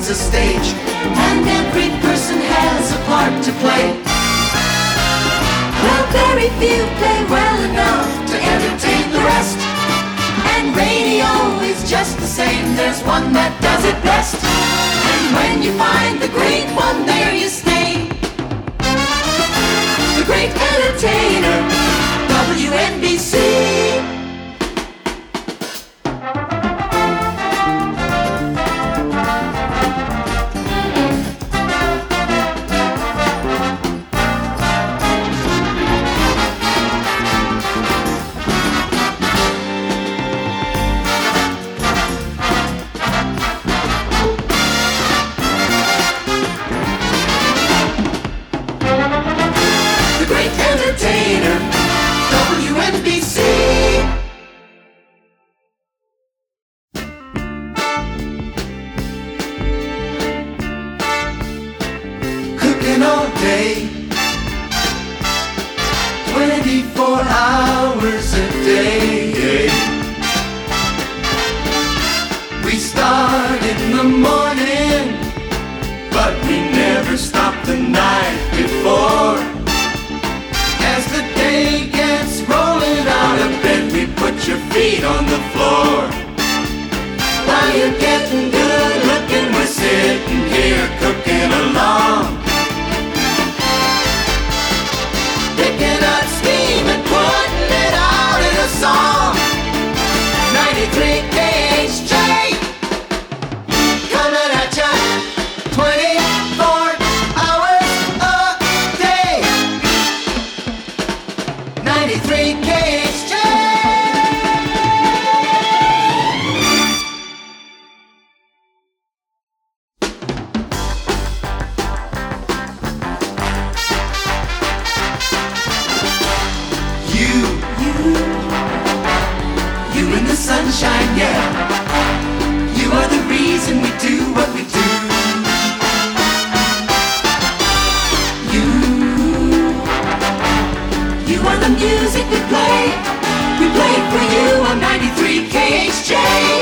world's a stage, and every person has a part to play. Well, very few play well enough to entertain the rest, and radio is just the same, there's one that does it best. And when you find the great one, there you stay. The great entertainer, WNBC. All day, 24 hours a day. We start in the morning, but we never stop the night before. As the day gets rolling out of bed, we put your feet on the floor. While you're getting good looking, we're sitting here cooking along. Picking up steam and putting it out in a song. 93 KHJ, coming at ya 24 hours a day. 93 KHJ. You in the sunshine, yeah. You are the reason we do what we do. You are the music we play. We play it for you on 93 KHJ.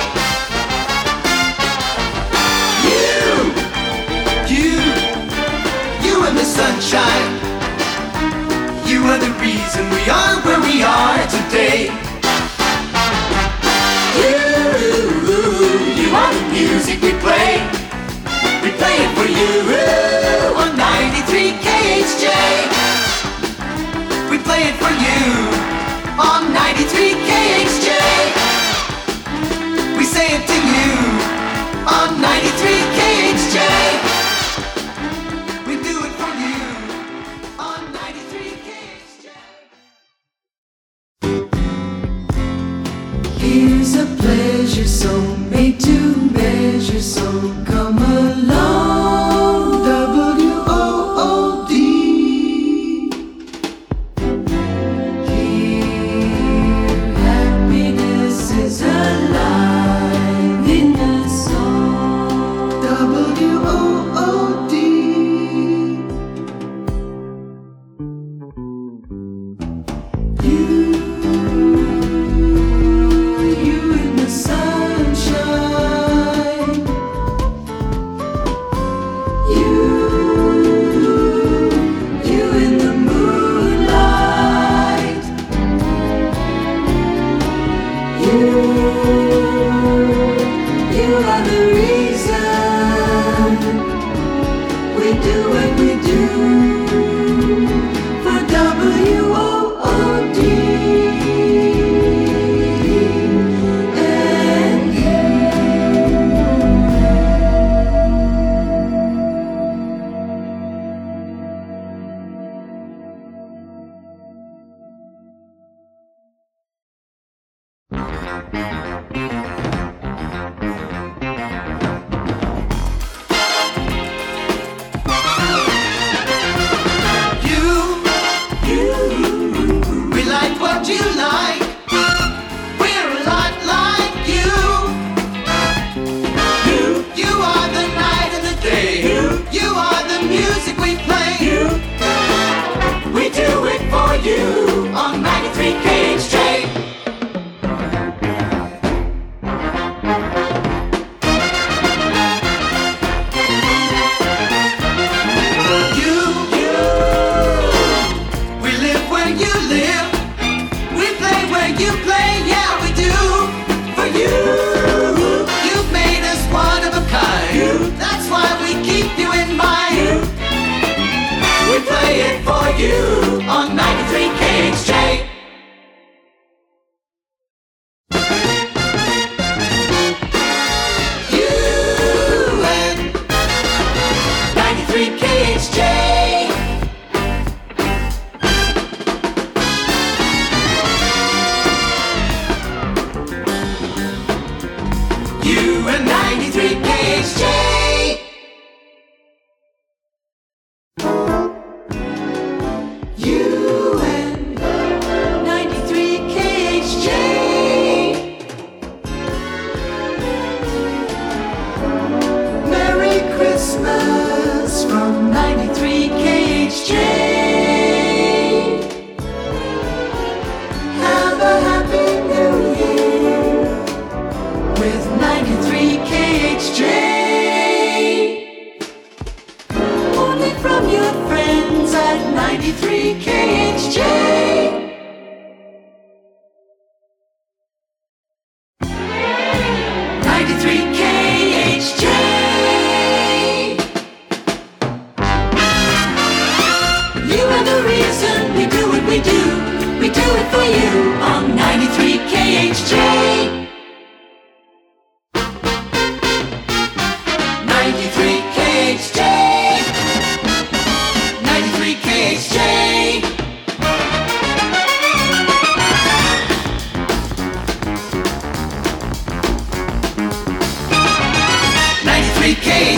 You in the sunshine. You are the reason we are where we are today. You are the music we play. We play it for you on 93 KHJ. We play it for you on 93 KHJ. We say it to you on 93 KHJ. We do it for you on 93 KHJ. Here's a pleasure song made to measure, so come along, WOOD. Here happiness is alive in the song, WOOD. You in the sunshine.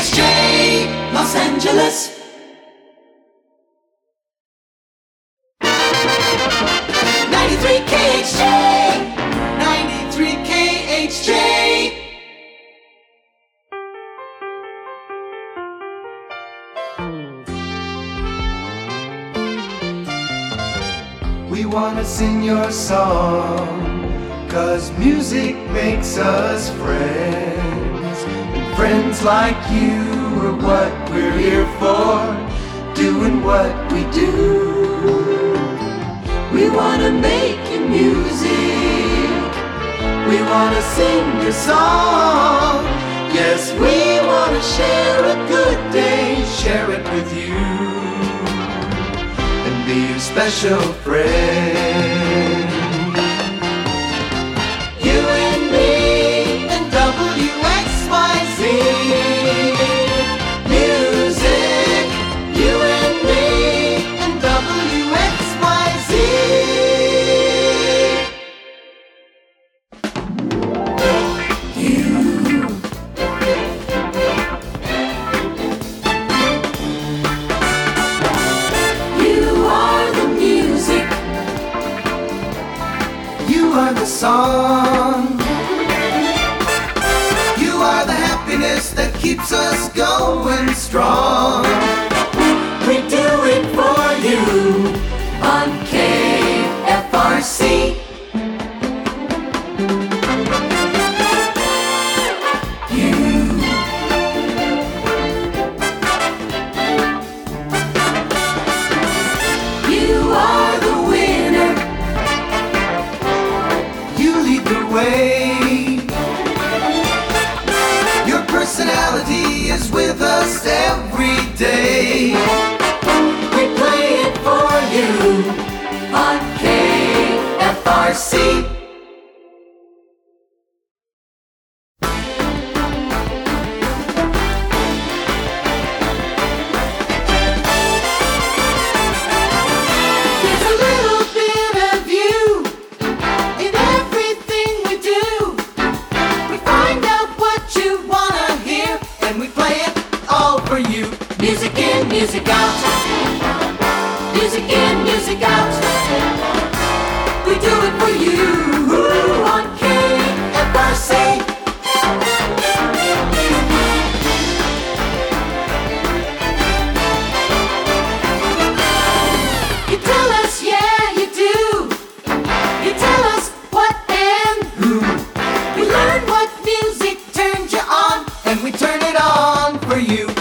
KHJ, Los Angeles. 93 KHJ, 93 KHJ. We wanna sing your song, 'cause music makes us friends. And friends like you are what we're here for, doing what we do. We wanna make your music, we wanna sing your song. Yes, we wanna share a good day, share it with you, and be your special friend. You and me and WXYZ music. You and me and WXYZ. You are the song. You are the happiness that keeps us going strong. We do it for you on KFRC. You are the winner. You lead the way. Your personality is with us every day. We play it for you on KFRC. There's a little bit of you in everything we do. We find out what you wanna hear, and we play it all for you. Music in, music out. Music in, music out. We do it for you on KFRC. You tell us, yeah, you do. You tell us what and who. We learn what music turns you on, and we turn it on for you.